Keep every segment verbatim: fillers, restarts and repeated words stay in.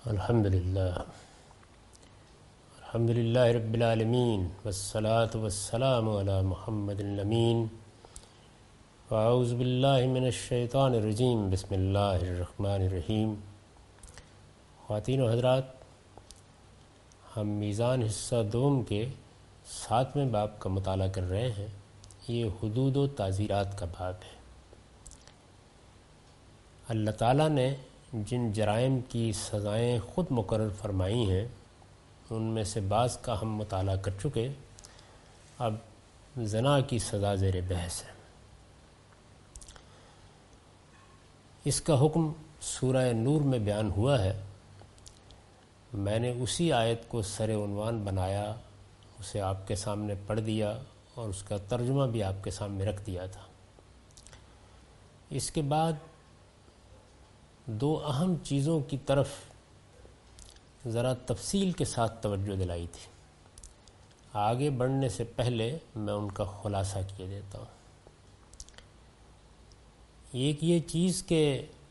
الحمدللہ الحمدللہ رب العالمین والصلاة والسلام علی محمد الامین واعوذ باللہ من الشیطان الرجیم بسم اللہ الرحمن الرحیم۔ خواتین و حضرات، ہم میزان حصہ دوم کے ساتویں باب کا مطالعہ کر رہے ہیں۔ یہ حدود و تعزیرات کا باب ہے۔ اللہ تعالیٰ نے جن جرائم کی سزائیں خود مقرر فرمائی ہیں ان میں سے بعض کا ہم مطالعہ کر چکے۔ اب زنا کی سزا زیر بحث ہے۔ اس کا حکم سورہ نور میں بیان ہوا ہے۔ میں نے اسی آیت کو سر عنوان بنایا، اسے آپ کے سامنے پڑھ دیا اور اس کا ترجمہ بھی آپ کے سامنے رکھ دیا تھا۔ اس کے بعد دو اہم چیزوں کی طرف ذرا تفصیل کے ساتھ توجہ دلائی تھی۔ آگے بڑھنے سے پہلے میں ان کا خلاصہ کیے دیتا ہوں۔ ایک یہ چیز کہ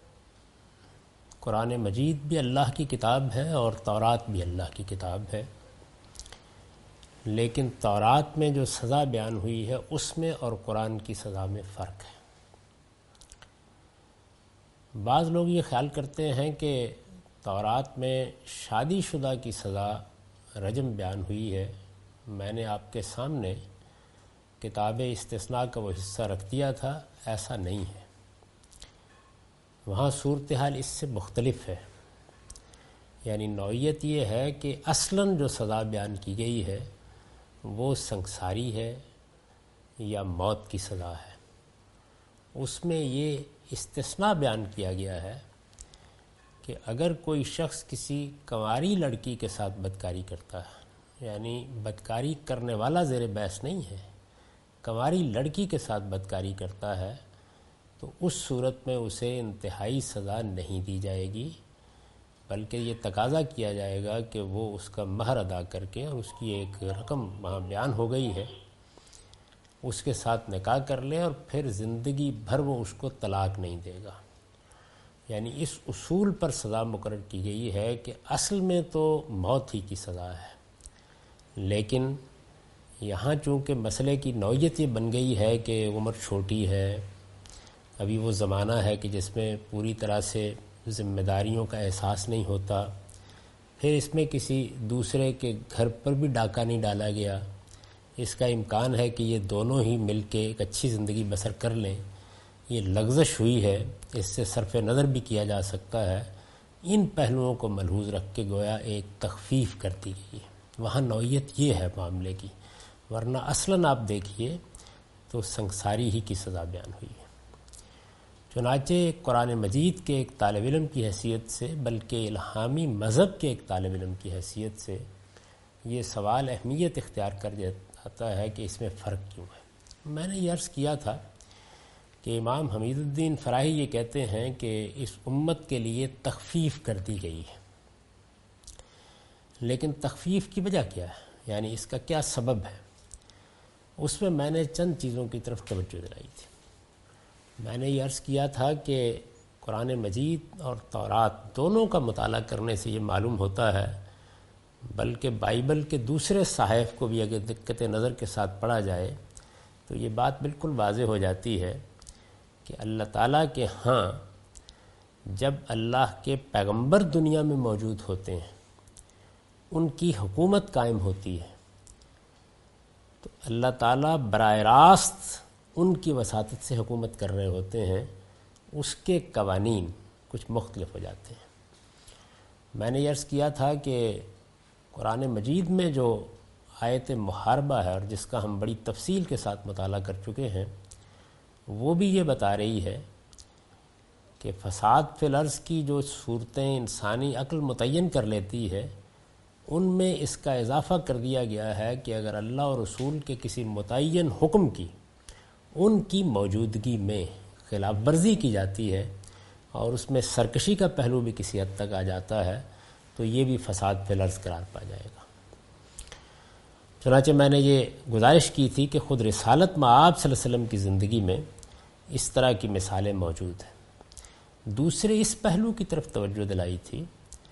قرآن مجید بھی اللہ کی کتاب ہے اور تورات بھی اللہ کی کتاب ہے، لیکن تورات میں جو سزا بیان ہوئی ہے اس میں اور قرآن کی سزا میں فرق ہے۔ بعض لوگ یہ خیال کرتے ہیں کہ تورات میں شادی شدہ کی سزا رجم بیان ہوئی ہے۔ میں نے آپ کے سامنے کتاب استثناء کا وہ حصہ رکھ دیا تھا، ایسا نہیں ہے۔ وہاں صورتحال اس سے مختلف ہے۔ یعنی نوعیت یہ ہے کہ اصلاً جو سزا بیان کی گئی ہے وہ سنگساری ہے یا موت کی سزا ہے۔ اس میں یہ استثناء بیان کیا گیا ہے کہ اگر کوئی شخص کسی کنواری لڑکی کے ساتھ بدکاری کرتا ہے، یعنی بدکاری کرنے والا زیر بحث نہیں ہے، کنواری لڑکی کے ساتھ بدکاری کرتا ہے، تو اس صورت میں اسے انتہائی سزا نہیں دی جائے گی، بلکہ یہ تقاضا کیا جائے گا کہ وہ اس کا مہر ادا کر کے، اور اس کی ایک رقم وہاں بیان ہو گئی ہے، اس کے ساتھ نکاح کر لے اور پھر زندگی بھر وہ اس کو طلاق نہیں دے گا۔ یعنی اس اصول پر سزا مقرر کی گئی ہے کہ اصل میں تو موت ہی کی سزا ہے، لیکن یہاں چونکہ مسئلے کی نوعیت یہ بن گئی ہے کہ عمر چھوٹی ہے، ابھی وہ زمانہ ہے کہ جس میں پوری طرح سے ذمہ داریوں کا احساس نہیں ہوتا، پھر اس میں کسی دوسرے کے گھر پر بھی ڈاکہ نہیں ڈالا گیا، اس کا امکان ہے کہ یہ دونوں ہی مل کے ایک اچھی زندگی بسر کر لیں، یہ لغزش ہوئی ہے، اس سے صرف نظر بھی کیا جا سکتا ہے۔ ان پہلوؤں کو ملحوظ رکھ کے گویا ایک تخفیف کر دی گئی ہے۔ وہاں نوعیت یہ ہے معاملے کی، ورنہ اصلاً آپ دیکھیے تو سنگساری ہی کی سزا بیان ہوئی ہے۔ چنانچہ قرآن مجید کے ایک طالب علم کی حیثیت سے، بلکہ الہامی مذہب کے ایک طالب علم کی حیثیت سے یہ سوال اہمیت اختیار کر جاتا ہے کہ اس میں فرق کیوں ہے۔ میں نے یہ عرض کیا تھا کہ امام حمید الدین فراہی یہ کہتے ہیں کہ اس امت کے لیے تخفیف کر دی گئی ہے، لیکن تخفیف کی وجہ کیا ہے، یعنی اس کا کیا سبب ہے؟ اس میں میں نے چند چیزوں کی طرف توجہ دلائی تھی۔ میں نے یہ عرض کیا تھا کہ قرآن مجید اور تورات دونوں کا مطالعہ کرنے سے یہ معلوم ہوتا ہے، بلکہ بائبل کے دوسرے صحائف کو بھی اگر دقت نظر کے ساتھ پڑھا جائے تو یہ بات بالکل واضح ہو جاتی ہے کہ اللہ تعالیٰ کے ہاں جب اللہ کے پیغمبر دنیا میں موجود ہوتے ہیں، ان کی حکومت قائم ہوتی ہے، تو اللہ تعالیٰ براہ راست ان کی وساطت سے حکومت کر رہے ہوتے ہیں، اس کے قوانین کچھ مختلف ہو جاتے ہیں۔ میں نے یہ عرض کیا تھا کہ قرآن مجید میں جو آیت محاربہ ہے اور جس کا ہم بڑی تفصیل کے ساتھ مطالعہ کر چکے ہیں، وہ بھی یہ بتا رہی ہے کہ فساد فی الارض کی جو صورتیں انسانی عقل متعین کر لیتی ہے، ان میں اس کا اضافہ کر دیا گیا ہے کہ اگر اللہ اور رسول کے کسی متعین حکم کی ان کی موجودگی میں خلاف ورزی کی جاتی ہے اور اس میں سرکشی کا پہلو بھی کسی حد تک آ جاتا ہے، تو یہ بھی فساد فی الارض قرار پا جائے گا۔ چنانچہ میں نے یہ گزارش کی تھی کہ خود رسالت مآب صلی اللہ علیہ وسلم کی زندگی میں اس طرح کی مثالیں موجود ہیں۔ دوسرے اس پہلو کی طرف توجہ دلائی تھی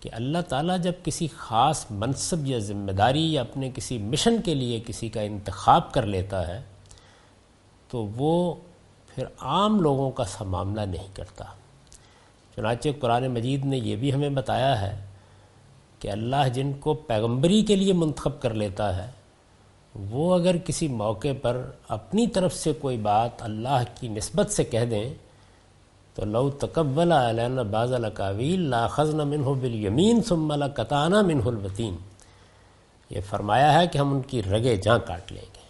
کہ اللہ تعالیٰ جب کسی خاص منصب یا ذمہ داری یا اپنے کسی مشن کے لیے کسی کا انتخاب کر لیتا ہے تو وہ پھر عام لوگوں کا سا معاملہ نہیں کرتا۔ چنانچہ قرآن مجید نے یہ بھی ہمیں بتایا ہے کہ اللہ جن کو پیغمبری کے لیے منتخب کر لیتا ہے وہ اگر کسی موقع پر اپنی طرف سے کوئی بات اللہ کی نسبت سے کہہ دیں تو لو تقبل علینا بعض الاقاویل لاخذنا منہ بالیمین ثم لقطعنا منہ الوتین، یہ فرمایا ہے کہ ہم ان کی رگیں جاں کاٹ لیں گے۔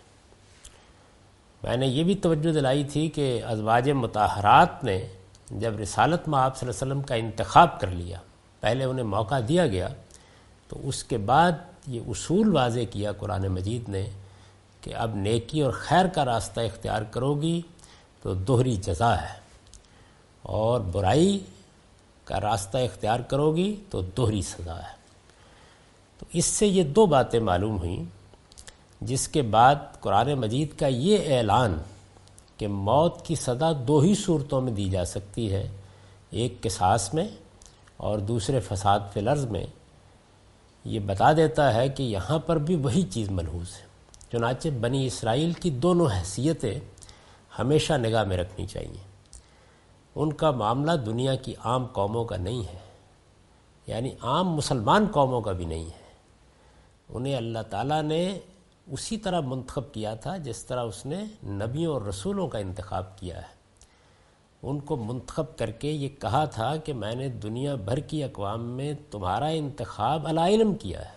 میں نے یہ بھی توجہ دلائی تھی کہ ازواج مطہرات نے جب رسالت میں آپ صلی اللہ علیہ وسلم کا انتخاب کر لیا، پہلے انہیں موقع دیا گیا، تو اس کے بعد یہ اصول واضح کیا قرآن مجید نے کہ اب نیکی اور خیر کا راستہ اختیار کرو گی تو دوہری جزا ہے، اور برائی کا راستہ اختیار کرو گی تو دوہری سزا ہے۔ تو اس سے یہ دو باتیں معلوم ہوئیں، جس کے بعد قرآن مجید کا یہ اعلان کہ موت کی سزا دو ہی صورتوں میں دی جا سکتی ہے، ایک قصاص میں اور دوسرے فساد فی الارض میں، یہ بتا دیتا ہے کہ یہاں پر بھی وہی چیز ملحوظ ہے۔ چنانچہ بنی اسرائیل کی دونوں حیثیتیں ہمیشہ نگاہ میں رکھنی چاہیے۔ ان کا معاملہ دنیا کی عام قوموں کا نہیں ہے، یعنی عام مسلمان قوموں کا بھی نہیں ہے۔ انہیں اللہ تعالیٰ نے اسی طرح منتخب کیا تھا جس طرح اس نے نبیوں اور رسولوں کا انتخاب کیا ہے۔ ان کو منتخب کر کے یہ کہا تھا کہ میں نے دنیا بھر کی اقوام میں تمہارا انتخاب علی علم کیا ہے،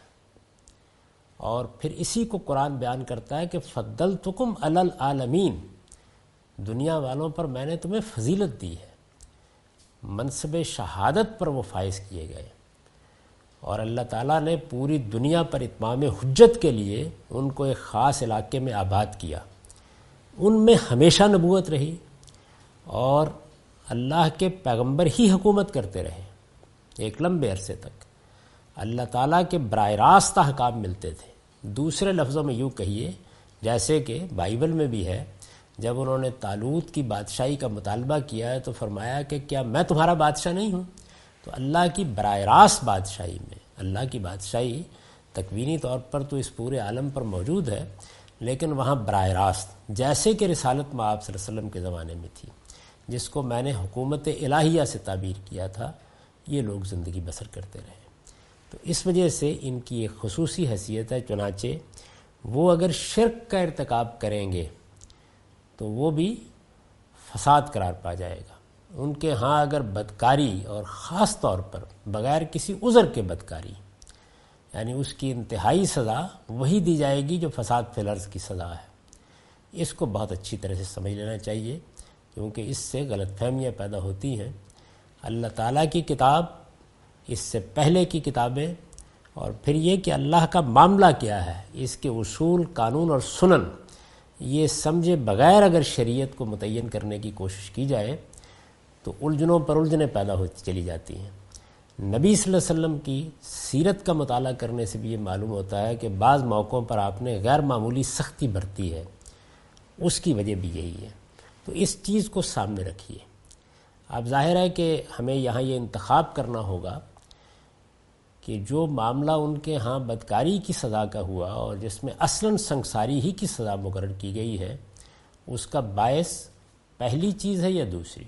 اور پھر اسی کو قرآن بیان کرتا ہے کہ فضلتکم علی العالمین، دنیا والوں پر میں نے تمہیں فضیلت دی ہے، منصب شہادت پر وہ فائز کیے گئے، اور اللہ تعالیٰ نے پوری دنیا پر اتمام حجت کے لیے ان کو ایک خاص علاقے میں آباد کیا، ان میں ہمیشہ نبوت رہی اور اللہ کے پیغمبر ہی حکومت کرتے رہے ایک لمبے عرصے تک۔ اللہ تعالیٰ کے براہ راست احکام ملتے تھے۔ دوسرے لفظوں میں یوں کہیے، جیسے کہ بائبل میں بھی ہے، جب انہوں نے طالوت کی بادشاہی کا مطالبہ کیا ہے تو فرمایا کہ کیا میں تمہارا بادشاہ نہیں ہوں؟ تو اللہ کی براہ راست بادشاہی میں، اللہ کی بادشاہی تکوینی طور پر تو اس پورے عالم پر موجود ہے، لیکن وہاں براہ راست، جیسے کہ رسالت میں آپ صلی اللہ علیہ وسلم کے زمانے میں تھی، جس کو میں نے حکومت الہیہ سے تعبیر کیا تھا، یہ لوگ زندگی بسر کرتے رہے۔ تو اس وجہ سے ان کی ایک خصوصی حیثیت ہے، چنانچہ وہ اگر شرک کا ارتکاب کریں گے تو وہ بھی فساد قرار پا جائے گا۔ ان کے ہاں اگر بدکاری، اور خاص طور پر بغیر کسی عذر کے بدکاری، یعنی اس کی انتہائی سزا وہی دی جائے گی جو فساد فی الارض کی سزا ہے۔ اس کو بہت اچھی طرح سے سمجھ لینا چاہیے، کیونکہ اس سے غلط فہمیاں پیدا ہوتی ہیں۔ اللہ تعالیٰ کی کتاب، اس سے پہلے کی کتابیں، اور پھر یہ کہ اللہ کا معاملہ کیا ہے، اس کے اصول، قانون اور سنن، یہ سمجھے بغیر اگر شریعت کو متعین کرنے کی کوشش کی جائے تو الجھنوں پر الجھنیں پیدا ہوتی چلی جاتی ہیں۔ نبی صلی اللہ علیہ وسلم کی سیرت کا مطالعہ کرنے سے بھی یہ معلوم ہوتا ہے کہ بعض موقعوں پر آپ نے غیر معمولی سختی برتی ہے، اس کی وجہ بھی یہی ہے۔ تو اس چیز کو سامنے رکھیے۔ اب ظاہر ہے کہ ہمیں یہاں یہ انتخاب کرنا ہوگا کہ جو معاملہ ان کے ہاں بدکاری کی سزا کا ہوا اور جس میں اصلاً سنگساری ہی کی سزا مقرر کی گئی ہے، اس کا باعث پہلی چیز ہے یا دوسری؟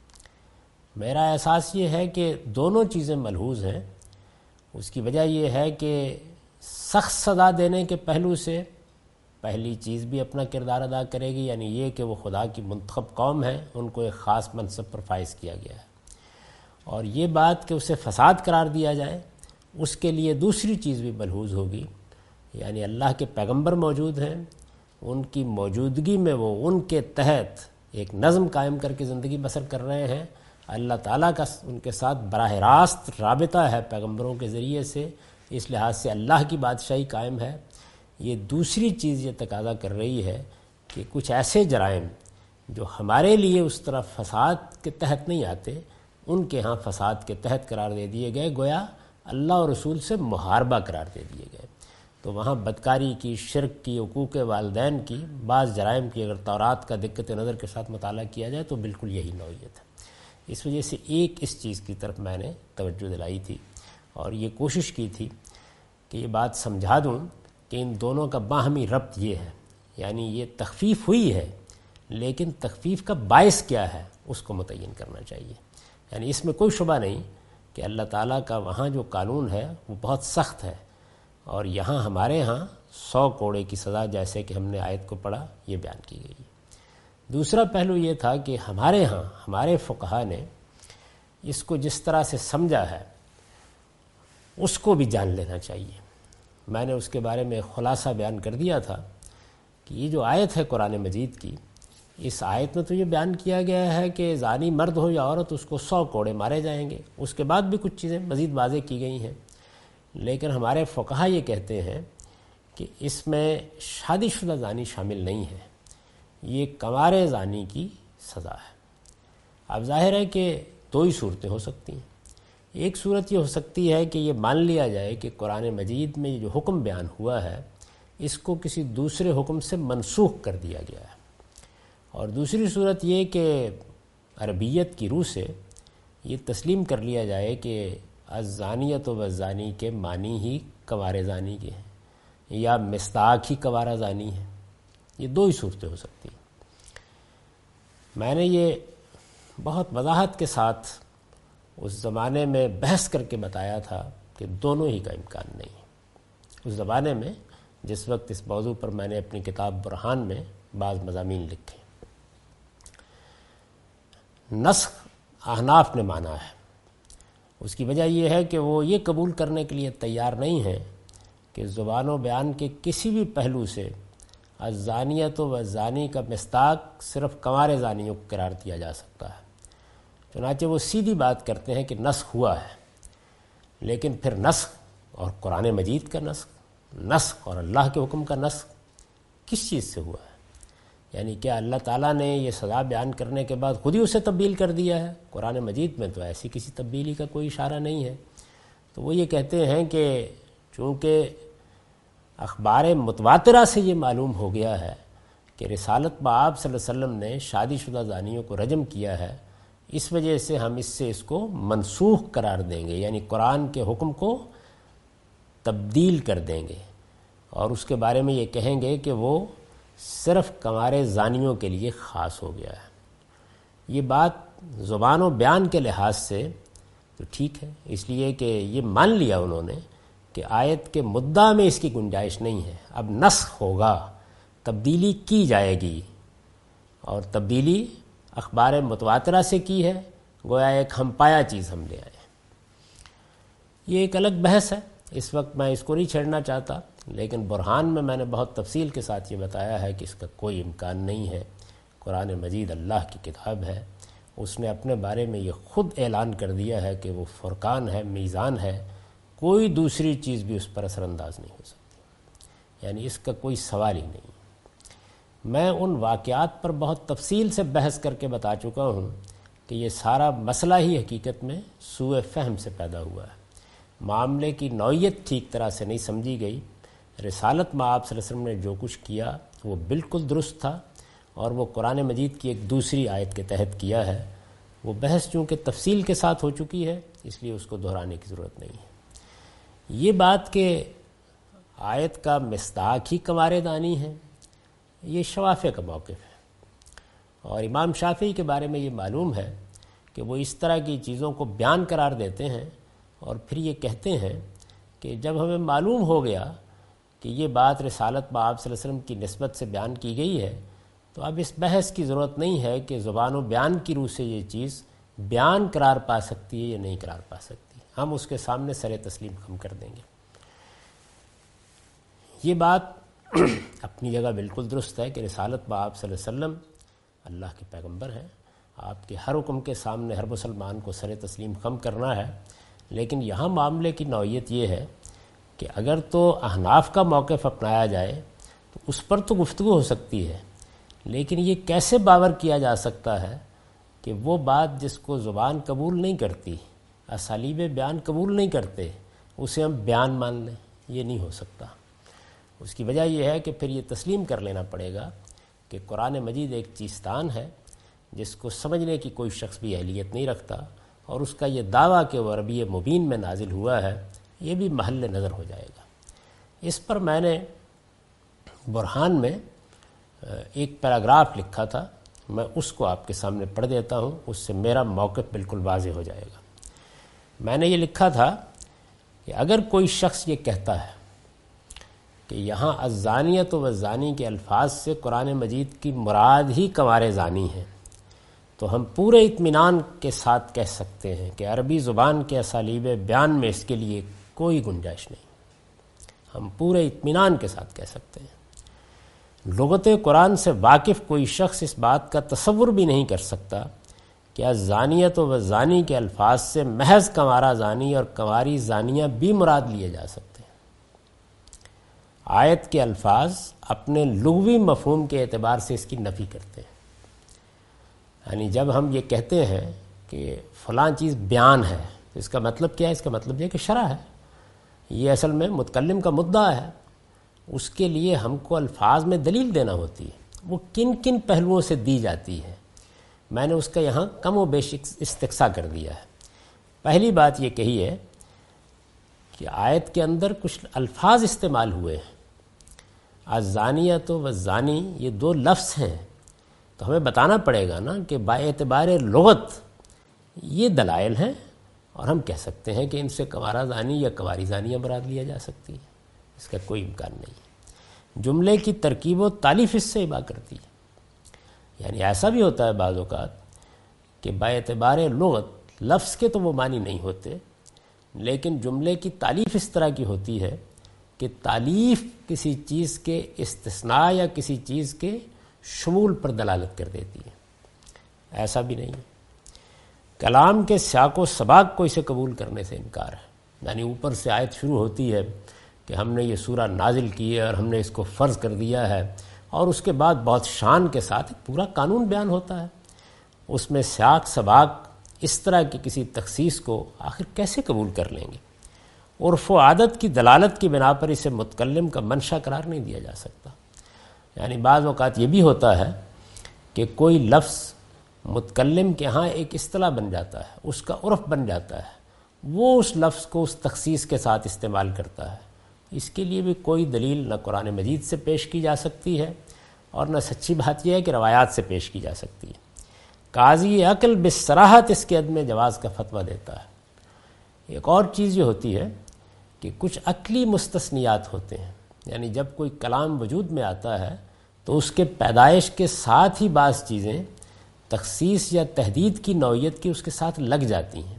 میرا احساس یہ ہے کہ دونوں چیزیں ملحوظ ہیں۔ اس کی وجہ یہ ہے کہ سخت سزا دینے کے پہلو سے پہلی چیز بھی اپنا کردار ادا کرے گی، یعنی یہ کہ وہ خدا کی منتخب قوم ہے، ان کو ایک خاص منصب پر فائز کیا گیا ہے، اور یہ بات کہ اسے فساد قرار دیا جائے، اس کے لیے دوسری چیز بھی ملحوظ ہوگی، یعنی اللہ کے پیغمبر موجود ہیں، ان کی موجودگی میں وہ ان کے تحت ایک نظم قائم کر کے زندگی بسر کر رہے ہیں۔ اللہ تعالیٰ کا ان کے ساتھ براہ راست رابطہ ہے پیغمبروں کے ذریعے سے، اس لحاظ سے اللہ کی بادشاہی قائم ہے۔ یہ دوسری چیز یہ تقاضا کر رہی ہے کہ کچھ ایسے جرائم جو ہمارے لیے اس طرح فساد کے تحت نہیں آتے، ان کے ہاں فساد کے تحت قرار دے دیے گئے، گویا اللہ اور رسول سے محاربہ قرار دے دیے گئے۔ تو وہاں بدکاری کی، شرک کی، حقوق والدین کی، بعض جرائم کی اگر تورات کا دقت نظر کے ساتھ مطالعہ کیا جائے تو بالکل یہی نوعیت ہے۔ اس وجہ سے ایک اس چیز کی طرف میں نے توجہ دلائی تھی، اور یہ کوشش کی تھی کہ یہ بات سمجھا دوں کہ ان دونوں کا باہمی ربط یہ ہے، یعنی یہ تخفیف ہوئی ہے لیکن تخفیف کا باعث کیا ہے اس کو متعین کرنا چاہیے۔ یعنی اس میں کوئی شبہ نہیں کہ اللہ تعالیٰ کا وہاں جو قانون ہے وہ بہت سخت ہے، اور یہاں ہمارے ہاں سو کوڑے کی سزا جیسے کہ ہم نے آیت کو پڑھا یہ بیان کی گئی ہے۔ دوسرا پہلو یہ تھا کہ ہمارے ہاں ہمارے فقہا نے اس کو جس طرح سے سمجھا ہے اس کو بھی جان لینا چاہیے۔ میں نے اس کے بارے میں خلاصہ بیان کر دیا تھا کہ یہ جو آیت ہے قرآن مجید کی، اس آیت میں تو یہ بیان کیا گیا ہے کہ زانی مرد ہو یا عورت اس کو سو کوڑے مارے جائیں گے، اس کے بعد بھی کچھ چیزیں مزید واضح کی گئی ہیں، لیکن ہمارے فقہا یہ کہتے ہیں کہ اس میں شادی شدہ زانی شامل نہیں ہے، یہ کنوار زانی کی سزا ہے۔ اب ظاہر ہے کہ دو ہی صورتیں ہو سکتی ہیں۔ ایک صورت یہ ہو سکتی ہے کہ یہ مان لیا جائے کہ قرآن مجید میں جو حکم بیان ہوا ہے اس کو کسی دوسرے حکم سے منسوخ کر دیا گیا ہے، اور دوسری صورت یہ کہ عربیت کی روح سے یہ تسلیم کر لیا جائے کہ الزانیۃ والزانی کے معنی ہی کنوار زانی کے ہیں یا مصداق ہی کنوارہ زانی ہے۔ یہ دو ہی صورتیں ہو سکتی ہیں۔ میں نے یہ بہت وضاحت کے ساتھ اس زمانے میں بحث کر کے بتایا تھا کہ دونوں ہی کا امکان نہیں ہے۔ اس زمانے میں جس وقت اس موضوع پر میں نے اپنی کتاب برہان میں بعض مضامین لکھے، نسخ احناف نے مانا ہے۔ اس کی وجہ یہ ہے کہ وہ یہ قبول کرنے کے لیے تیار نہیں ہیں کہ زبان و بیان کے کسی بھی پہلو سے الزانیۃ والزانی کا مصداق صرف کنوار زانیوں کو قرار دیا جا سکتا ہے۔ چنانچہ وہ سیدھی بات کرتے ہیں کہ نسخ ہوا ہے، لیکن پھر نسخ اور قرآن مجید کا نسخ، نسخ اور اللہ کے حکم کا نسخ کس چیز سے ہوا ہے؟ یعنی کیا اللہ تعالیٰ نے یہ سزا بیان کرنے کے بعد خود ہی اسے تبدیل کر دیا ہے؟ قرآن مجید میں تو ایسی کسی تبدیلی کا کوئی اشارہ نہیں ہے۔ تو وہ یہ کہتے ہیں کہ چونکہ اخبار متواترہ سے یہ معلوم ہو گیا ہے کہ رسالت بآب صلی اللہ علیہ وسلم نے شادی شدہ زانیوں کو رجم کیا ہے، اس وجہ سے ہم اس سے اس کو منسوخ قرار دیں گے، یعنی قرآن کے حکم کو تبدیل کر دیں گے، اور اس کے بارے میں یہ کہیں گے کہ وہ صرف کنوار زانیوں کے لیے خاص ہو گیا ہے۔ یہ بات زبان و بیان کے لحاظ سے تو ٹھیک ہے، اس لیے کہ یہ مان لیا انہوں نے کہ آیت کے مدعا میں اس کی گنجائش نہیں ہے، اب نسخ ہوگا، تبدیلی کی جائے گی، اور تبدیلی اخبار متواترہ سے کی ہے، گویا ایک ہم پایا چیز ہم لے آئے۔ یہ ایک الگ بحث ہے، اس وقت میں اس کو نہیں چھیڑنا چاہتا، لیکن برہان میں میں نے بہت تفصیل کے ساتھ یہ بتایا ہے کہ اس کا کوئی امکان نہیں ہے۔ قرآن مجید اللہ کی کتاب ہے، اس نے اپنے بارے میں یہ خود اعلان کر دیا ہے کہ وہ فرقان ہے، میزان ہے، کوئی دوسری چیز بھی اس پر اثر انداز نہیں ہو سکتی، یعنی اس کا کوئی سوال ہی نہیں۔ میں ان واقعات پر بہت تفصیل سے بحث کر کے بتا چکا ہوں کہ یہ سارا مسئلہ ہی حقیقت میں سوء فہم سے پیدا ہوا ہے، معاملے کی نوعیت ٹھیک طرح سے نہیں سمجھی گئی۔ رسالت میں آپ صلی اللہ علیہ وسلم نے جو کچھ کیا وہ بالکل درست تھا، اور وہ قرآن مجید کی ایک دوسری آیت کے تحت کیا ہے۔ وہ بحث چونکہ تفصیل کے ساتھ ہو چکی ہے اس لیے اس کو دہرانے کی ضرورت نہیں ہے۔ یہ بات کہ آیت کا مصداق ہی کنوار دانی ہے، یہ شوافع کا موقف ہے، اور امام شافعی کے بارے میں یہ معلوم ہے کہ وہ اس طرح کی چیزوں کو بیان قرار دیتے ہیں، اور پھر یہ کہتے ہیں کہ جب ہمیں معلوم ہو گیا کہ یہ بات رسالت بآب صلی اللہ علیہ وسلم کی نسبت سے بیان کی گئی ہے تو اب اس بحث کی ضرورت نہیں ہے کہ زبان و بیان کی روح سے یہ چیز بیان قرار پا سکتی ہے یا نہیں قرار پا سکتی، ہم اس کے سامنے سر تسلیم خم کر دیں گے۔ یہ بات اپنی جگہ بالکل درست ہے کہ رسالت بآب صلی اللہ علیہ وسلم اللہ کے پیغمبر ہیں، آپ کے ہر حکم کے سامنے ہر مسلمان کو سر تسلیم خم کرنا ہے، لیکن یہاں معاملے کی نوعیت یہ ہے کہ اگر تو احناف کا موقف اپنایا جائے تو اس پر تو گفتگو ہو سکتی ہے، لیکن یہ کیسے باور کیا جا سکتا ہے کہ وہ بات جس کو زبان قبول نہیں کرتی، اسالیب بیان قبول نہیں کرتے، اسے ہم بیان مان لیں؟ یہ نہیں ہو سکتا۔ اس کی وجہ یہ ہے کہ پھر یہ تسلیم کر لینا پڑے گا کہ قرآن مجید ایک چیستان ہے جس کو سمجھنے کی کوئی شخص بھی اہلیت نہیں رکھتا، اور اس کا یہ دعویٰ کہ وہ عربی مبین میں نازل ہوا ہے یہ بھی محل نظر ہو جائے گا۔ اس پر میں نے برہان میں ایک پیراگراف لکھا تھا، میں اس کو آپ کے سامنے پڑھ دیتا ہوں، اس سے میرا موقف بالکل واضح ہو جائے گا۔ میں نے یہ لکھا تھا کہ اگر کوئی شخص یہ کہتا ہے کہ یہاں الزانیۃ والزانی کے الفاظ سے قرآن مجید کی مراد ہی کنوار زانی ہیں، تو ہم پورے اطمینان کے ساتھ کہہ سکتے ہیں کہ عربی زبان کے اسالیب بیان میں اس کے لیے کوئی گنجائش نہیں۔ ہم پورے اطمینان کے ساتھ کہہ سکتے ہیں۔ لغت قرآن سے واقف کوئی شخص اس بات کا تصور بھی نہیں کر سکتا کہ الزانیۃ والزانی کے الفاظ سے محض کنوارہ زانی اور کنواری زانیہ بھی مراد لیے جا سکتے ہیں۔ آیت کے الفاظ اپنے لغوی مفہوم کے اعتبار سے اس کی نفی کرتے ہیں۔ یعنی جب ہم یہ کہتے ہیں کہ فلاں چیز بیان ہے تو اس کا مطلب کیا ہے؟ اس کا مطلب یہ کہ شرع ہے، یہ اصل میں متکلم کا مدعا ہے، اس کے لیے ہم کو الفاظ میں دلیل دینا ہوتی ہے، وہ کن کن پہلوؤں سے دی جاتی ہے۔ میں نے اس کا یہاں کم و بیش استقصا کر دیا ہے۔ پہلی بات یہ کہی ہے کہ آیت کے اندر کچھ الفاظ استعمال ہوئے ہیں، الزانیۃ والزانی یہ دو لفظ ہیں، تو ہمیں بتانا پڑے گا نا کہ با اعتبار لغت یہ دلائل ہیں، اور ہم کہہ سکتے ہیں کہ ان سے کنوارہ زانی یا کنواری زانیہ مراد لیا جا سکتی ہے، اس کا کوئی امکان نہیں ہے۔ جملے کی ترکیب و تالیف اس سے ابا کرتی ہے۔ یعنی ایسا بھی ہوتا ہے بعض اوقات کہ با اعتبار لغت لفظ کے تو وہ معنی نہیں ہوتے، لیکن جملے کی تالیف اس طرح کی ہوتی ہے کہ تالیف کسی چیز کے استثناء یا کسی چیز کے شمول پر دلالت کر دیتی ہے۔ ایسا بھی نہیں ہے۔ کلام کے سیاق و سباق کو اسے قبول کرنے سے انکار ہے۔ یعنی اوپر سے آیت شروع ہوتی ہے کہ ہم نے یہ سورہ نازل کی ہے اور ہم نے اس کو فرض کر دیا ہے، اور اس کے بعد بہت شان کے ساتھ ایک پورا قانون بیان ہوتا ہے، اس میں سیاق سباق اس طرح کی کسی تخصیص کو آخر کیسے قبول کر لیں گے؟ عرف و عادت کی دلالت کی بنا پر اسے متکلم کا منشا قرار نہیں دیا جا سکتا۔ یعنی بعض اوقات یہ بھی ہوتا ہے کہ کوئی لفظ متکلم کے ہاں ایک اصطلاح بن جاتا ہے، اس کا عرف بن جاتا ہے، وہ اس لفظ کو اس تخصیص کے ساتھ استعمال کرتا ہے۔ اس کے لیے بھی کوئی دلیل نہ قرآن مجید سے پیش کی جا سکتی ہے، اور نہ سچی بات یہ ہے کہ روایات سے پیش کی جا سکتی ہے۔ قاضی عقل بصراحت اس کے عدم جواز کا فتویٰ دیتا ہے۔ ایک اور چیز یہ ہوتی ہے کہ کچھ عقلی مستثنیات ہوتے ہیں، یعنی جب کوئی کلام وجود میں آتا ہے تو اس کے پیدائش کے ساتھ ہی بعض چیزیں تخصیص یا تحدید کی نوعیت کی اس کے ساتھ لگ جاتی ہیں۔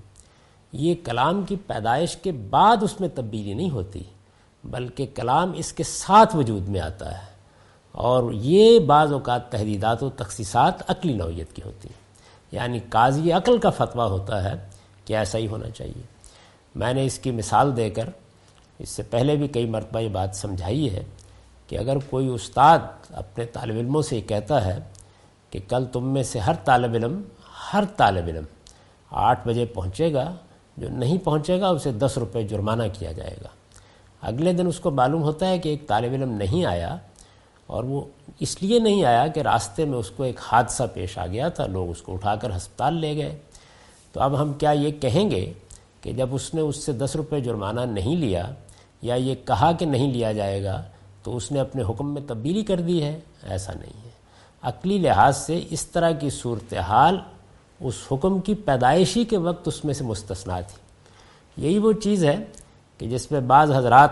یہ کلام کی پیدائش کے بعد اس میں تبدیلی نہیں ہوتی، بلکہ کلام اس کے ساتھ وجود میں آتا ہے، اور یہ بعض اوقات تحدیدات و تخصیصات عقلی نوعیت کی ہوتی ہیں۔ یعنی قاضی عقل کا فتویٰ ہوتا ہے کہ ایسا ہی ہونا چاہیے۔ میں نے اس کی مثال دے کر اس سے پہلے بھی کئی مرتبہ یہ بات سمجھائی ہے کہ اگر کوئی استاد اپنے طالب علموں سے یہ کہتا ہے کہ کل تم میں سے ہر طالب علم ہر طالب علم آٹھ بجے پہنچے گا، جو نہیں پہنچے گا اسے دس روپے جرمانہ کیا جائے گا۔ اگلے دن اس کو معلوم ہوتا ہے کہ ایک طالب علم نہیں آیا، اور وہ اس لیے نہیں آیا کہ راستے میں اس کو ایک حادثہ پیش آ گیا تھا، لوگ اس کو اٹھا کر ہسپتال لے گئے۔ تو اب ہم کیا یہ کہیں گے کہ جب اس نے اس سے دس روپے جرمانہ نہیں لیا، یا یہ کہا کہ نہیں لیا جائے گا، تو اس نے اپنے حکم میں تبدیلی کر دی ہے؟ ایسا نہیں ہے۔ عقلی لحاظ سے اس طرح کی صورتحال اس حکم کی پیدائشی کے وقت اس میں سے مستثنا تھی۔ یہی وہ چیز ہے کہ جس میں بعض حضرات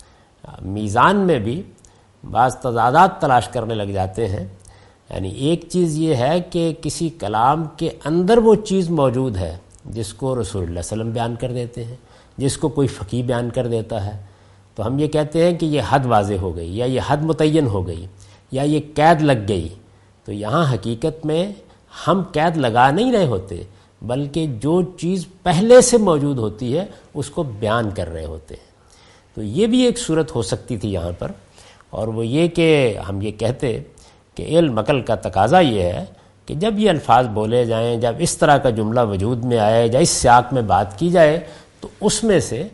میزان میں بھی بعض تضادات تلاش کرنے لگ جاتے ہیں۔ یعنی ایک چیز یہ ہے کہ کسی کلام کے اندر وہ چیز موجود ہے جس کو رسول اللہ صلی اللہ علیہ وسلم بیان کر دیتے ہیں، جس کو کوئی فقیہ بیان کر دیتا ہے، تو ہم یہ کہتے ہیں کہ یہ حد واضح ہو گئی، یا یہ حد متعین ہو گئی، یا یہ قید لگ گئی۔ تو یہاں حقیقت میں ہم قید لگا نہیں رہے ہوتے، بلکہ جو چیز پہلے سے موجود ہوتی ہے اس کو بیان کر رہے ہوتے ہیں۔ تو یہ بھی ایک صورت ہو سکتی تھی یہاں پر، اور وہ یہ کہ ہم یہ کہتے کہ علم عقل کا تقاضا یہ ہے کہ جب یہ الفاظ بولے جائیں، جب اس طرح کا جملہ وجود میں آئے، یا اس سیاق میں بات کی جائے، تو اس میں سے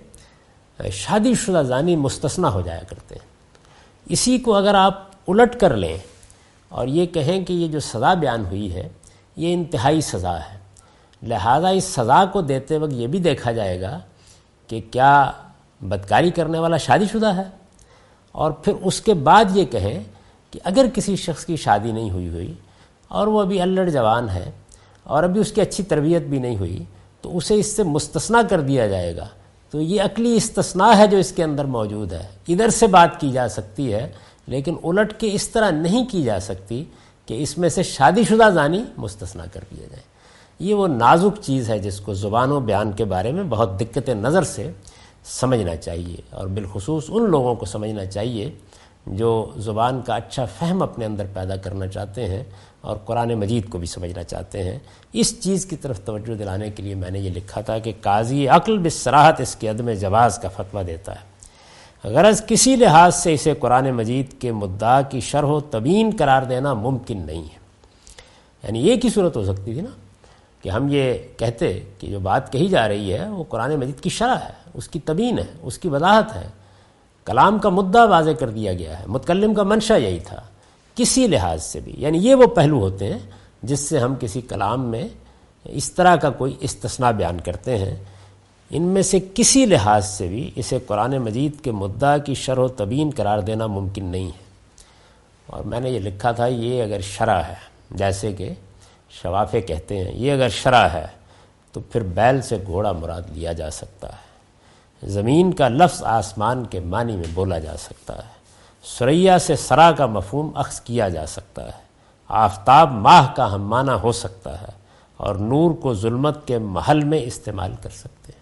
شادی شدہ زانی مستثنا ہو جایا کرتے ہیں۔ اسی کو اگر آپ الٹ کر لیں اور یہ کہیں کہ یہ جو سزا بیان ہوئی ہے یہ انتہائی سزا ہے، لہذا اس سزا کو دیتے وقت یہ بھی دیکھا جائے گا کہ کیا بدکاری کرنے والا شادی شدہ ہے، اور پھر اس کے بعد یہ کہیں کہ اگر کسی شخص کی شادی نہیں ہوئی ہوئی اور وہ ابھی الڑ جوان ہے اور ابھی اس کی اچھی تربیت بھی نہیں ہوئی تو اسے اس سے مستثنیٰ کر دیا جائے گا، تو یہ عقلی استثناء ہے جو اس کے اندر موجود ہے۔ ادھر سے بات کی جا سکتی ہے لیکن الٹ کے اس طرح نہیں کی جا سکتی کہ اس میں سے شادی شدہ زانی مستثنیٰ کر دیا جائے۔ یہ وہ نازک چیز ہے جس کو زبان و بیان کے بارے میں بہت دقت نظر سے سمجھنا چاہیے، اور بالخصوص ان لوگوں کو سمجھنا چاہیے جو زبان کا اچھا فہم اپنے اندر پیدا کرنا چاہتے ہیں اور قرآن مجید کو بھی سمجھنا چاہتے ہیں۔ اس چیز کی طرف توجہ دلانے کے لیے میں نے یہ لکھا تھا کہ قاضی عقل بالصراحت اس کے عدم جواز کا فتویٰ دیتا ہے، غرض کسی لحاظ سے اسے قرآن مجید کے مدعا کی شرح و تبیین قرار دینا ممکن نہیں ہے۔ یعنی ایک ہی صورت ہو سکتی تھی نا کہ ہم یہ کہتے کہ جو بات کہی جا رہی ہے وہ قرآن مجید کی شرح ہے، اس کی تبیین ہے، اس کی وضاحت ہے، کلام کا مدعا واضح کر دیا گیا ہے، متکلم کا منشا یہی تھا کسی لحاظ سے بھی۔ یعنی یہ وہ پہلو ہوتے ہیں جس سے ہم کسی کلام میں اس طرح کا کوئی استثناء بیان کرتے ہیں، ان میں سے کسی لحاظ سے بھی اسے قرآن مجید کے مدعا کی شرح و تبیین قرار دینا ممکن نہیں ہے۔ اور میں نے یہ لکھا تھا یہ اگر شرع ہے، جیسے کہ شوافے کہتے ہیں یہ اگر شرع ہے تو پھر بیل سے گھوڑا مراد لیا جا سکتا ہے، زمین کا لفظ آسمان کے معنی میں بولا جا سکتا ہے، ثریا سے سرا کا مفہوم اخذ کیا جا سکتا ہے، آفتاب ماہ کا ہم معنی ہو سکتا ہے، اور نور کو ظلمت کے محل میں استعمال کر سکتے ہیں۔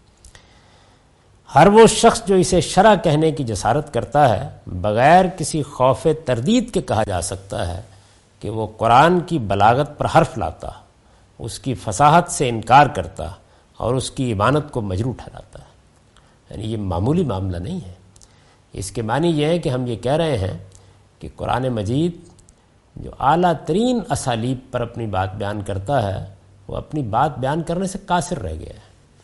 ہر وہ شخص جو اسے شرع کہنے کی جسارت کرتا ہے بغیر کسی خوف تردید کے کہا جا سکتا ہے کہ وہ قرآن کی بلاغت پر حرف لاتا، اس کی فصاحت سے انکار کرتا اور اس کی ایمانت کو مجروح ٹھہراتا ہے۔ یعنی یہ معمولی معاملہ نہیں ہے۔ اس کے معنی یہ ہے کہ ہم یہ کہہ رہے ہیں کہ قرآن مجید جو اعلیٰ ترین اسالیب پر اپنی بات بیان کرتا ہے وہ اپنی بات بیان کرنے سے قاصر رہ گیا ہے،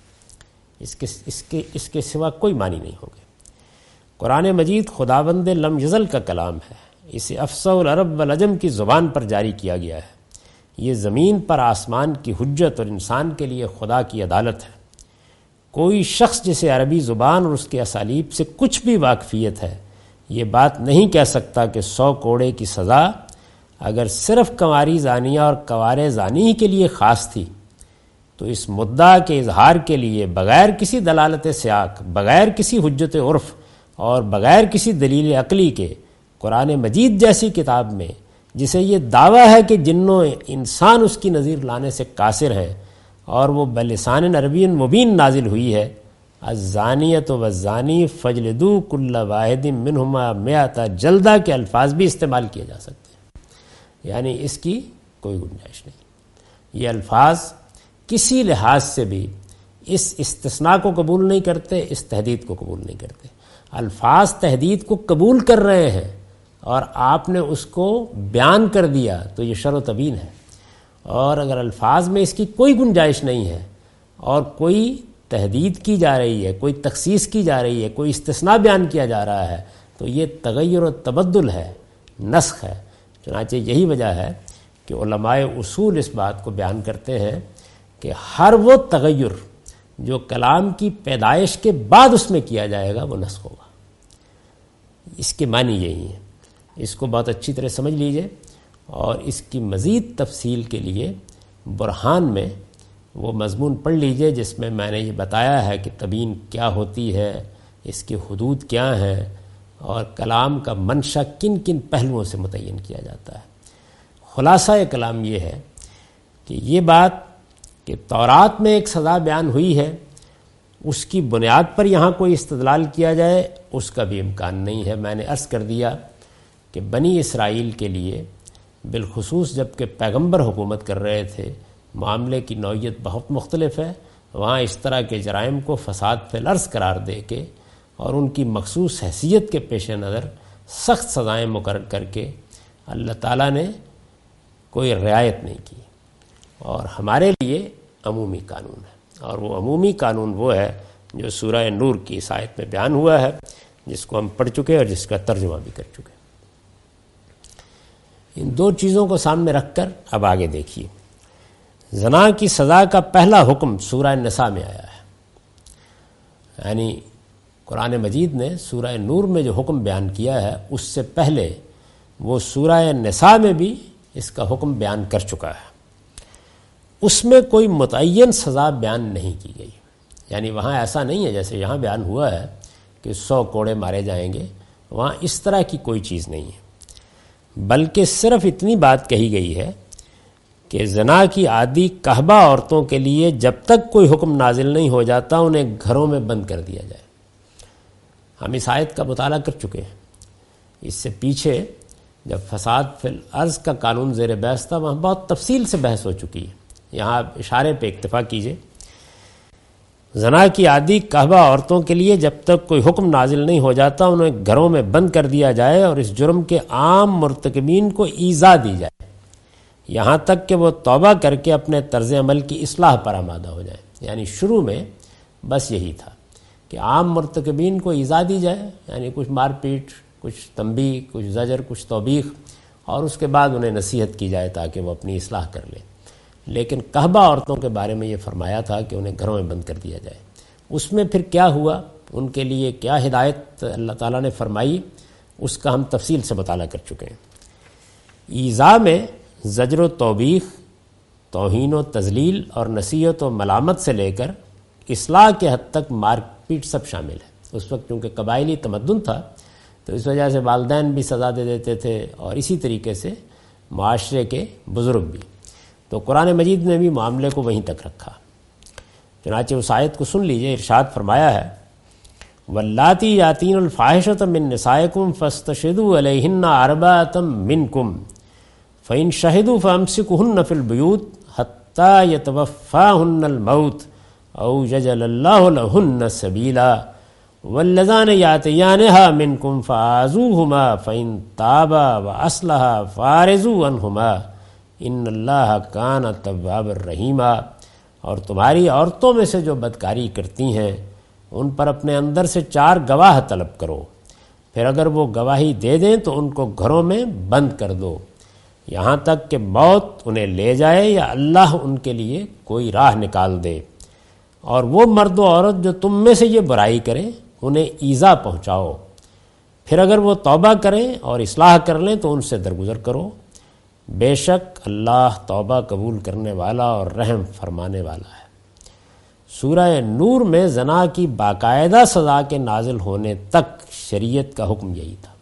اس کے اس کے اس کے سوا کوئی معنی نہیں ہوگے۔ قرآن مجید خداوند لم یزل کا کلام ہے، اسے افصح العرب والعجم کی زبان پر جاری کیا گیا ہے، یہ زمین پر آسمان کی حجت اور انسان کے لیے خدا کی عدالت ہے۔ کوئی شخص جسے عربی زبان اور اس کے اسالیب سے کچھ بھی واقفیت ہے یہ بات نہیں کہہ سکتا کہ سو کوڑے کی سزا اگر صرف کنواری زانیہ اور کوارے زانی کے لیے خاص تھی تو اس مدعا کے اظہار کے لیے بغیر کسی دلالت سیاق، بغیر کسی حجت عرف اور بغیر کسی دلیل عقلی کے قرآن مجید جیسی کتاب میں جسے یہ دعویٰ ہے کہ جن و انسان اس کی نظیر لانے سے قاصر ہیں اور وہ بلسان عربی مبین نازل ہوئی ہے، الزانیۃ والزانی فجلدوا کل واحد منہما مئۃ جلدہ کے الفاظ بھی استعمال کیے جا سکتے ہیں۔ یعنی اس کی کوئی گنجائش نہیں۔ یہ الفاظ کسی لحاظ سے بھی اس استثناء کو قبول نہیں کرتے، اس تحدید کو قبول نہیں کرتے۔ الفاظ تحدید کو قبول کر رہے ہیں اور آپ نے اس کو بیان کر دیا تو یہ شرع و تبیین ہے، اور اگر الفاظ میں اس کی کوئی گنجائش نہیں ہے اور کوئی تحدید کی جا رہی ہے، کوئی تخصیص کی جا رہی ہے، کوئی استثناء بیان کیا جا رہا ہے تو یہ تغیر و تبدل ہے، نسخ ہے۔ چنانچہ یہی وجہ ہے کہ علماء اصول اس بات کو بیان کرتے ہیں کہ ہر وہ تغیر جو کلام کی پیدائش کے بعد اس میں کیا جائے گا وہ نسخ ہوگا۔ اس کے معنی یہی ہے، اس کو بہت اچھی طرح سمجھ لیجئے، اور اس کی مزید تفصیل کے لیے برہان میں وہ مضمون پڑھ لیجئے جس میں میں نے یہ بتایا ہے کہ تبیین کیا ہوتی ہے، اس کے حدود کیا ہیں، اور کلام کا منشا کن کن پہلوؤں سے متعین کیا جاتا ہے۔ خلاصہ کلام یہ ہے کہ یہ بات کہ تورات میں ایک سزا بیان ہوئی ہے اس کی بنیاد پر یہاں کوئی استدلال کیا جائے اس کا بھی امکان نہیں ہے۔ میں نے عرض کر دیا کہ بنی اسرائیل کے لیے بالخصوص جب کہ پیغمبر حکومت کر رہے تھے معاملے کی نوعیت بہت مختلف ہے، وہاں اس طرح کے جرائم کو فساد فی الارض قرار دے کے اور ان کی مخصوص حیثیت کے پیش نظر سخت سزائیں مقرر کر کے اللہ تعالیٰ نے کوئی رعایت نہیں کی، اور ہمارے لیے عمومی قانون ہے، اور وہ عمومی قانون وہ ہے جو سورہ نور کی اس آیت میں بیان ہوا ہے جس کو ہم پڑھ چکے اور جس کا ترجمہ بھی کر چکے۔ ان دو چیزوں کو سامنے رکھ کر اب آگے دیکھیے۔ زنا کی سزا کا پہلا حکم سورہ نساء میں آیا ہے، یعنی قرآن مجید نے سورہ نور میں جو حکم بیان کیا ہے اس سے پہلے وہ سورہ نساء میں بھی اس کا حکم بیان کر چکا ہے۔ اس میں کوئی متعین سزا بیان نہیں کی گئی، یعنی وہاں ایسا نہیں ہے جیسے یہاں بیان ہوا ہے کہ سو کوڑے مارے جائیں گے، وہاں اس طرح کی کوئی چیز نہیں ہے، بلکہ صرف اتنی بات کہی گئی ہے کہ زنا کی عادی قحبہ عورتوں کے لیے جب تک کوئی حکم نازل نہیں ہو جاتا انہیں گھروں میں بند کر دیا جائے۔ ہم اس آیت کا مطالعہ کر چکے ہیں، اس سے پیچھے جب فساد فی الارض کا قانون زیر بحث تھا وہاں بہت تفصیل سے بحث ہو چکی ہے، یہاں آپ اشارے پہ اکتفا کیجئے۔ زنا کی عادی قحبہ عورتوں کے لیے جب تک کوئی حکم نازل نہیں ہو جاتا انہیں گھروں میں بند کر دیا جائے اور اس جرم کے عام مرتکبین کو ایذا دی جائے یہاں تک کہ وہ توبہ کر کے اپنے طرز عمل کی اصلاح پر آمادہ ہو جائے۔ یعنی شروع میں بس یہی تھا کہ عام مرتکبین کو ایذا دی جائے، یعنی کچھ مار پیٹ، کچھ تنبیہ، کچھ زجر، کچھ توبیخ، اور اس کے بعد انہیں نصیحت کی جائے تاکہ وہ اپنی اصلاح کر لیں۔ لیکن قحبہ عورتوں کے بارے میں یہ فرمایا تھا کہ انہیں گھروں میں بند کر دیا جائے۔ اس میں پھر کیا ہوا، ان کے لیے کیا ہدایت اللہ تعالیٰ نے فرمائی، اس کا ہم تفصیل سے مطالعہ کر چکے ہیں۔ ایذا میں زجر و توبیخ، توہین و تذلیل اور نصیحت و ملامت سے لے کر اصلاح کے حد تک مار پیٹ سب شامل ہے۔ اس وقت چونکہ قبائلی تمدن تھا تو اس وجہ سے والدین بھی سزا دے دیتے تھے اور اسی طریقے سے معاشرے کے بزرگ بھی، تو قرآن مجید نے بھی معاملے کو وہیں تک رکھا۔ چنانچہ اس آیت کو سن لیجئے، ارشاد فرمایا ہے واللاتی یاتین الفاحشۃ من نسائکم فاستشہدوا علیہن اربعۃ منکم فإن شہدوا فامسکوہن فی البیوت حتی یتوفاہن الموت او یجعل اللہ لہن سبیلا واللذان یاتیانہا منکم فآذوہما فإن تابا واصلحا فاعرضوا عنہما ان اللہ کان توابا رحیما۔ اور تمہاری عورتوں میں سے جو بدکاری کرتی ہیں ان پر اپنے اندر سے چار گواہ طلب کرو، پھر اگر وہ گواہی دے دیں تو ان کو گھروں میں بند کر دو یہاں تک کہ موت انہیں لے جائے یا اللہ ان کے لیے کوئی راہ نکال دے، اور وہ مرد و عورت جو تم میں سے یہ برائی کریں انہیں ایذا پہنچاؤ، پھر اگر وہ توبہ کریں اور اصلاح کر لیں تو ان سے درگزر کرو، بے شک اللہ توبہ قبول کرنے والا اور رحم فرمانے والا ہے۔ سورہ نور میں زنا کی باقاعدہ سزا کے نازل ہونے تک شریعت کا حکم یہی تھا۔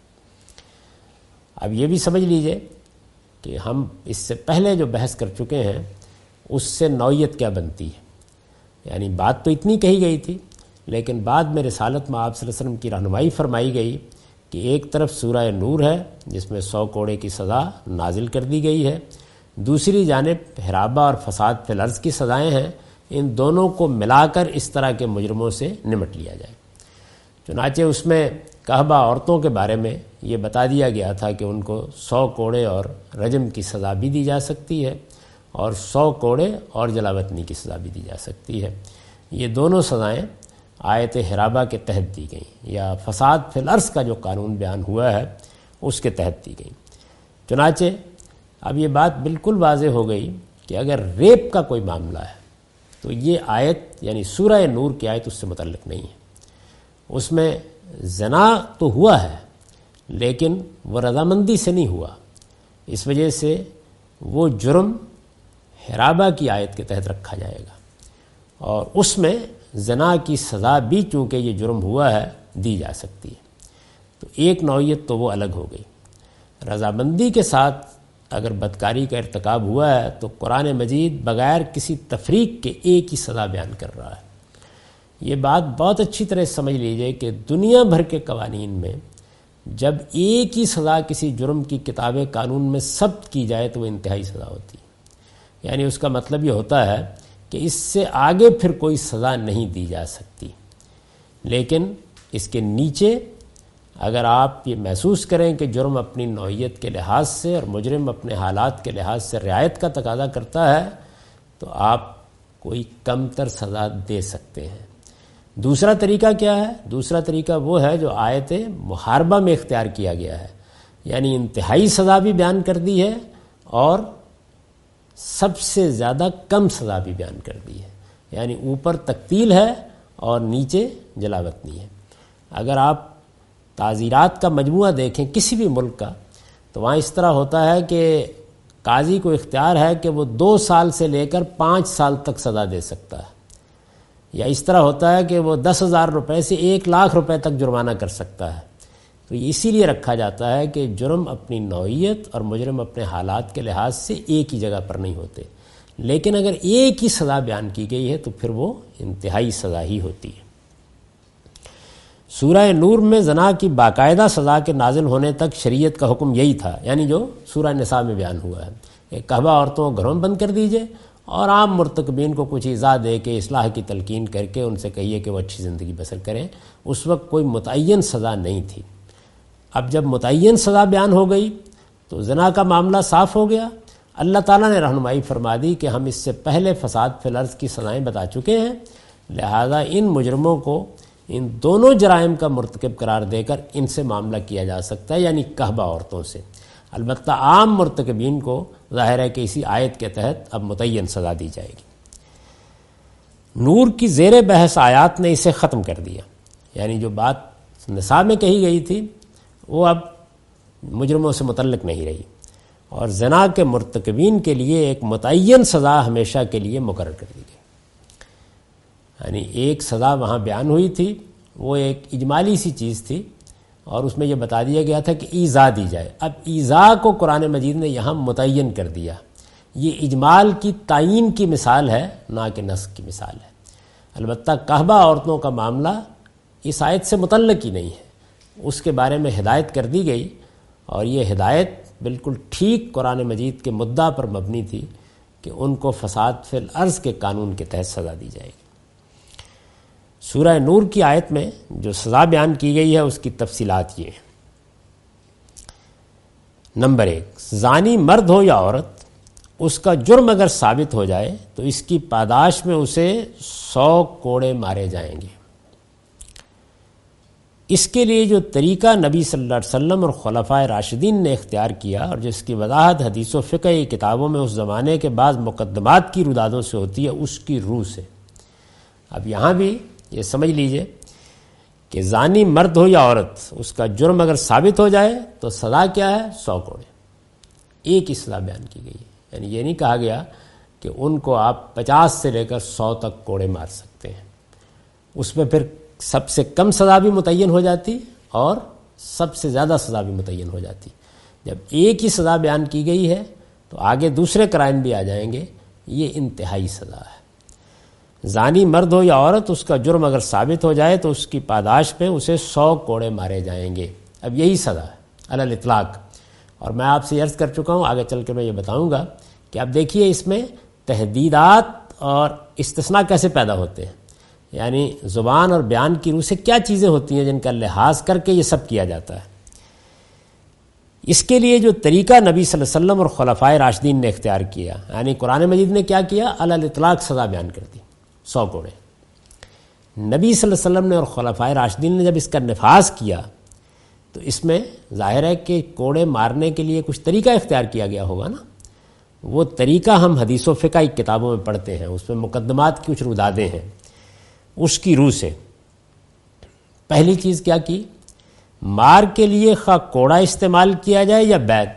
اب یہ بھی سمجھ لیجئے کہ ہم اس سے پہلے جو بحث کر چکے ہیں اس سے نوعیت کیا بنتی ہے، یعنی بات تو اتنی کہی گئی تھی لیکن بعد میں رسالت میں آپ صلی اللہ علیہ وسلم کی رہنمائی فرمائی گئی کہ ایک طرف سورہ نور ہے جس میں سو کوڑے کی سزا نازل کر دی گئی ہے، دوسری جانب حرابہ اور فساد فی الارض کی سزائیں ہیں، ان دونوں کو ملا کر اس طرح کے مجرموں سے نمٹ لیا جائے۔ چنانچہ اس میں قحبہ عورتوں کے بارے میں یہ بتا دیا گیا تھا کہ ان کو سو کوڑے اور رجم کی سزا بھی دی جا سکتی ہے اور سو کوڑے اور جلاوطنی کی سزا بھی دی جا سکتی ہے۔ یہ دونوں سزائیں آیت حرابہ کے تحت دی گئیں یا فساد فی الارض کا جو قانون بیان ہوا ہے اس کے تحت دی گئیں۔ چنانچہ اب یہ بات بالکل واضح ہو گئی کہ اگر ریپ کا کوئی معاملہ ہے تو یہ آیت یعنی سورہ نور کی آیت اس سے متعلق نہیں ہے۔ اس میں زنا تو ہوا ہے لیکن وہ رضامندی سے نہیں ہوا، اس وجہ سے وہ جرم حرابہ کی آیت کے تحت رکھا جائے گا، اور اس میں زنا کی سزا بھی چونکہ یہ جرم ہوا ہے دی جا سکتی ہے۔ تو ایک نوعیت تو وہ الگ ہو گئی۔ رضامندی کے ساتھ اگر بدکاری کا ارتکاب ہوا ہے تو قرآن مجید بغیر کسی تفریق کے ایک ہی سزا بیان کر رہا ہے۔ یہ بات بہت اچھی طرح سمجھ لیجئے کہ دنیا بھر کے قوانین میں جب ایک ہی سزا کسی جرم کی کتاب قانون میں ثبت کی جائے تو وہ انتہائی سزا ہوتی ہے، یعنی اس کا مطلب یہ ہوتا ہے کہ اس سے آگے پھر کوئی سزا نہیں دی جا سکتی۔ لیکن اس کے نیچے اگر آپ یہ محسوس کریں کہ جرم اپنی نوعیت کے لحاظ سے اور مجرم اپنے حالات کے لحاظ سے رعایت کا تقاضا کرتا ہے تو آپ کوئی کم تر سزا دے سکتے ہیں۔ دوسرا طریقہ کیا ہے؟ دوسرا طریقہ وہ ہے جو آیت محاربہ میں اختیار کیا گیا ہے، یعنی انتہائی سزا بھی بیان کر دی ہے اور سب سے زیادہ کم سزا بھی بیان کر دی ہے، یعنی اوپر تقتیل ہے اور نیچے جلاوطنی ہے۔ اگر آپ تعزیرات کا مجموعہ دیکھیں کسی بھی ملک کا، تو وہاں اس طرح ہوتا ہے کہ قاضی کو اختیار ہے کہ وہ دو سال سے لے کر پانچ سال تک سزا دے سکتا ہے، یا اس طرح ہوتا ہے کہ وہ دس ہزار روپے سے ایک لاکھ روپے تک جرمانہ کر سکتا ہے۔ تو یہ اسی لیے رکھا جاتا ہے کہ جرم اپنی نوعیت اور مجرم اپنے حالات کے لحاظ سے ایک ہی جگہ پر نہیں ہوتے، لیکن اگر ایک ہی سزا بیان کی گئی ہے تو پھر وہ انتہائی سزا ہی ہوتی ہے۔ سورہ نور میں زنا کی باقاعدہ سزا کے نازل ہونے تک شریعت کا حکم یہی تھا، یعنی جو سورہ نساء میں بیان ہوا ہے، ایک کعبہ عورتوں کو گھروں میں بند کر دیجئے اور عام مرتکبین کو کچھ ایذا دے کے اصلاح کی تلقین کر کے ان سے کہیے کہ وہ اچھی زندگی بسر کریں۔ اس وقت کوئی متعین سزا نہیں تھی۔ اب جب متعین سزا بیان ہو گئی تو زنا کا معاملہ صاف ہو گیا۔ اللہ تعالیٰ نے رہنمائی فرما دی کہ ہم اس سے پہلے فساد فی الارض کی سزائیں بتا چکے ہیں، لہذا ان مجرموں کو ان دونوں جرائم کا مرتکب قرار دے کر ان سے معاملہ کیا جا سکتا ہے، یعنی کہبہ عورتوں سے۔ البتہ عام مرتکبین کو ظاہر ہے کہ اسی آیت کے تحت اب متعین سزا دی جائے گی۔ نور کی زیر بحث آیات نے اسے ختم کر دیا، یعنی جو بات نساء میں کہی گئی تھی وہ اب مجرموں سے متعلق نہیں رہی، اور زنا کے مرتکبین کے لیے ایک متعین سزا ہمیشہ کے لیے مقرر کر دی گئی۔ یعنی ایک سزا وہاں بیان ہوئی تھی، وہ ایک اجمالی سی چیز تھی، اور اس میں یہ بتا دیا گیا تھا کہ ایذا دی جائے۔ اب ایذا کو قرآن مجید نے یہاں متعین کر دیا۔ یہ اجمال کی تعیین کی مثال ہے، نہ کہ نسخ کی مثال ہے۔ البتہ کعبہ عورتوں کا معاملہ اس آیت سے متعلق ہی نہیں ہے، اس کے بارے میں ہدایت کر دی گئی، اور یہ ہدایت بالکل ٹھیک قرآن مجید کے مدعا پر مبنی تھی کہ ان کو فساد فی الارض کے قانون کے تحت سزا دی جائے گی۔ سورہ نور کی آیت میں جو سزا بیان کی گئی ہے اس کی تفصیلات یہ ہیں۔ نمبر ایک، زانی مرد ہو یا عورت، اس کا جرم اگر ثابت ہو جائے تو اس کی پاداش میں اسے سو کوڑے مارے جائیں گے۔ اس کے لیے جو طریقہ نبی صلی اللہ علیہ وسلم اور خلفائے راشدین نے اختیار کیا، اور جس کی وضاحت حدیث و فقہ کتابوں میں اس زمانے کے بعض مقدمات کی رودادوں سے ہوتی ہے، اس کی روح سے۔ اب یہاں بھی یہ سمجھ لیجئے کہ زانی مرد ہو یا عورت، اس کا جرم اگر ثابت ہو جائے تو سزا کیا ہے؟ سو کوڑے۔ ایک ہی سزا بیان کی گئی ہے، یعنی یہ نہیں کہا گیا کہ ان کو آپ پچاس سے لے کر سو تک کوڑے مار سکتے ہیں۔ اس میں پھر سب سے کم سزا بھی متعین ہو جاتی اور سب سے زیادہ سزا بھی متعین ہو جاتی۔ جب ایک ہی سزا بیان کی گئی ہے تو آگے دوسرے کرائم بھی آ جائیں گے، یہ انتہائی سزا ہے۔ زانی مرد ہو یا عورت، اس کا جرم اگر ثابت ہو جائے تو اس کی پاداش پہ اسے سو کوڑے مارے جائیں گے۔ اب یہی سزا ہے علی الاطلاق، اور میں آپ سے عرض کر چکا ہوں، آگے چل کے میں یہ بتاؤں گا کہ اب دیکھیے اس میں تحدیدات اور استثناء کیسے پیدا ہوتے ہیں، یعنی زبان اور بیان کی روح سے کیا چیزیں ہوتی ہیں جن کا لحاظ کر کے یہ سب کیا جاتا ہے۔ اس کے لیے جو طریقہ نبی صلی اللہ علیہ وسلم اور خلفائے راشدین نے اختیار کیا، یعنی قرآن مجید نے کیا کیا؟ علی الاطلاق سزا بیان کر دی، سو کوڑے۔ نبی صلی اللہ علیہ وسلم نے اور خلفائے راشدین نے جب اس کا نفاذ کیا تو اس میں ظاہر ہے کہ کوڑے مارنے کے لیے کچھ طریقہ اختیار کیا گیا ہوگا نا۔ وہ طریقہ ہم حدیث و فقہ کی کتابوں میں پڑھتے ہیں، اس میں مقدمات کی کچھ رودادیں ہیں۔ اس کی روح سے پہلی چیز کیا کی؟ مار کے لیے خواہ کوڑا استعمال کیا جائے یا بیت،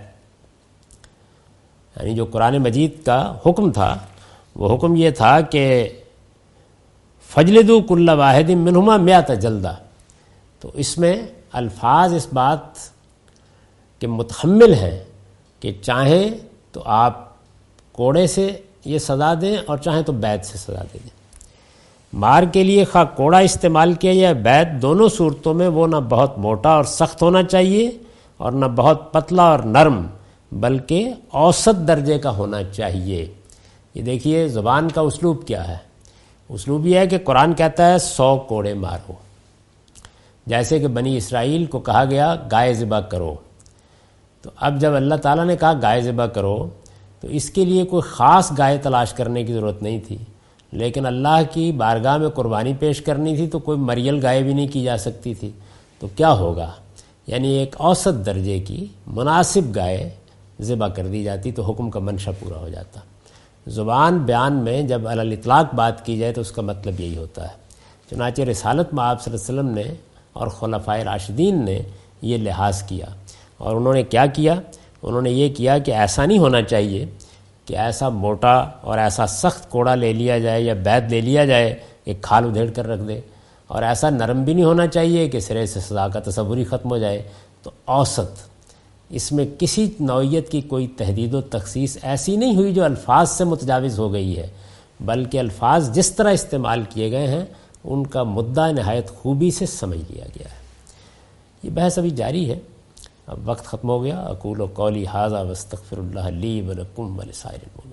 یعنی جو قرآن مجید کا حکم تھا وہ حکم یہ تھا کہ فجلدوا کل واحد منہما مئۃ جلدہ، تو اس میں الفاظ اس بات کے متحمل ہیں کہ چاہیں تو آپ کوڑے سے یہ سزا دیں اور چاہیں تو بیت سے سزا دے دیں۔ مار کے لیے خواہ کوڑا استعمال کیا یا بیت، دونوں صورتوں میں وہ نہ بہت موٹا اور سخت ہونا چاہیے اور نہ بہت پتلا اور نرم، بلکہ اوسط درجے کا ہونا چاہیے۔ یہ دیکھیے زبان کا اسلوب کیا ہے، اسلوب یہ ہے کہ قرآن کہتا ہے سو کوڑے مارو، جیسے کہ بنی اسرائیل کو کہا گیا گائے ذبح کرو، تو اب جب اللہ تعالیٰ نے کہا گائے ذبح کرو تو اس کے لیے کوئی خاص گائے تلاش کرنے کی ضرورت نہیں تھی، لیکن اللہ کی بارگاہ میں قربانی پیش کرنی تھی تو کوئی مریل گائے بھی نہیں کی جا سکتی تھی، تو کیا ہوگا؟ یعنی ایک اوسط درجے کی مناسب گائے ذبح کر دی جاتی تو حکم کا منشا پورا ہو جاتا۔ زبان بیان میں جب علی الاطلاق بات کی جائے تو اس کا مطلب یہی ہوتا ہے۔ چنانچہ رسالت میں آپ صلی اللہ علیہ وسلم نے اور خلفائے راشدین نے یہ لحاظ کیا، اور انہوں نے کیا کیا؟ انہوں نے یہ کیا کہ ایسا نہیں ہونا چاہیے کہ ایسا موٹا اور ایسا سخت کوڑا لے لیا جائے یا بیت لے لیا جائے کہ کھال ادھیڑ کر رکھ دے، اور ایسا نرم بھی نہیں ہونا چاہیے کہ سرے سے سزا کا تصور ہی ختم ہو جائے۔ تو اوسط، اس میں کسی نوعیت کی کوئی تحدید و تخصیص ایسی نہیں ہوئی جو الفاظ سے متجاوز ہو گئی ہے، بلکہ الفاظ جس طرح استعمال کیے گئے ہیں ان کا مدعا نہایت خوبی سے سمجھ لیا گیا ہے۔ یہ بحث ابھی جاری ہے، اب وقت ختم ہو گیا۔ اقول قولی ھذا واستغفر اللہ لی ولکم ولسائر المؤمنین۔